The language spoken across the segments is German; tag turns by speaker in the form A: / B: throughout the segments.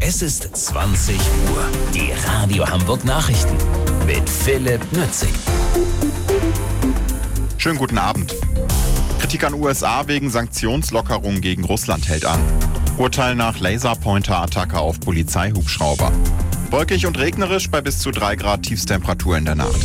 A: Es ist 20 Uhr. Die Radio Hamburg Nachrichten mit Philipp Nützig.
B: Schönen guten Abend. Kritik an USA wegen Sanktionslockerungen gegen Russland hält an. Urteil nach Laserpointer-Attacke auf Polizeihubschrauber. Wolkig und regnerisch bei bis zu 3 Grad Tiefstemperatur in der Nacht.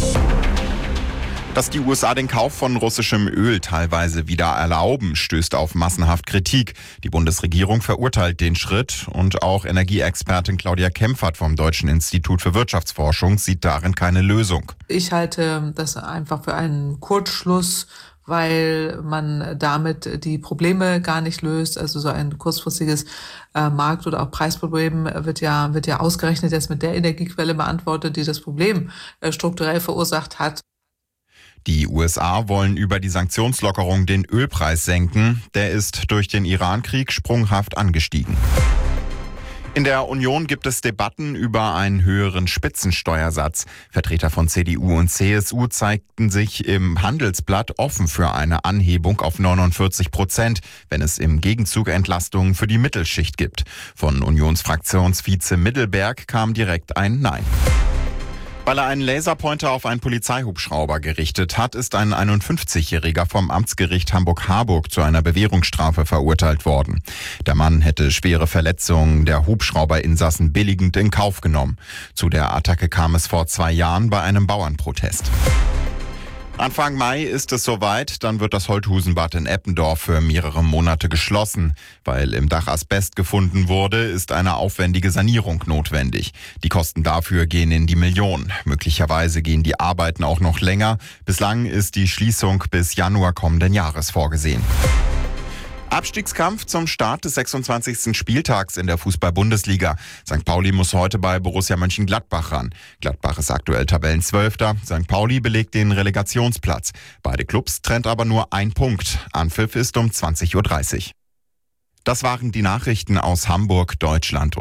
B: Dass die USA den Kauf von russischem Öl teilweise wieder erlauben, stößt auf massenhaft Kritik. Die Bundesregierung verurteilt den Schritt und auch Energieexpertin Claudia Kempfert vom Deutschen Institut für Wirtschaftsforschung sieht darin keine Lösung.
C: Ich halte das einfach für einen Kurzschluss, weil man damit die Probleme gar nicht löst. Also so ein kurzfristiges Markt- oder auch Preisproblem wird ja ausgerechnet jetzt mit der Energiequelle beantwortet, die das Problem strukturell verursacht hat.
B: Die USA wollen über die Sanktionslockerung den Ölpreis senken. Der ist durch den Iran-Krieg sprunghaft angestiegen. In der Union gibt es Debatten über einen höheren Spitzensteuersatz. Vertreter von CDU und CSU zeigten sich im Handelsblatt offen für eine Anhebung auf 49%, wenn es im Gegenzug Entlastungen für die Mittelschicht gibt. Von Unionsfraktionsvize Middelberg kam direkt ein Nein. Weil er einen Laserpointer auf einen Polizeihubschrauber gerichtet hat, ist ein 51-Jähriger vom Amtsgericht Hamburg-Harburg zu einer Bewährungsstrafe verurteilt worden. Der Mann hätte schwere Verletzungen der Hubschrauberinsassen billigend in Kauf genommen. Zu der Attacke kam es vor 2 Jahren bei einem Bauernprotest. Anfang Mai ist es soweit, dann wird das Holthusenbad in Eppendorf für mehrere Monate geschlossen. Weil im Dach Asbest gefunden wurde, ist eine aufwendige Sanierung notwendig. Die Kosten dafür gehen in die Millionen. Möglicherweise gehen die Arbeiten auch noch länger. Bislang ist die Schließung bis Januar kommenden Jahres vorgesehen. Abstiegskampf zum Start des 26. Spieltags in der Fußball-Bundesliga. St. Pauli muss heute bei Borussia Mönchengladbach ran. Gladbach ist aktuell Tabellenzwölfter. St. Pauli belegt den Relegationsplatz. Beide Clubs trennt aber nur 1 Punkt. Anpfiff ist um 20:30 Uhr. Das waren die Nachrichten aus Hamburg, Deutschland.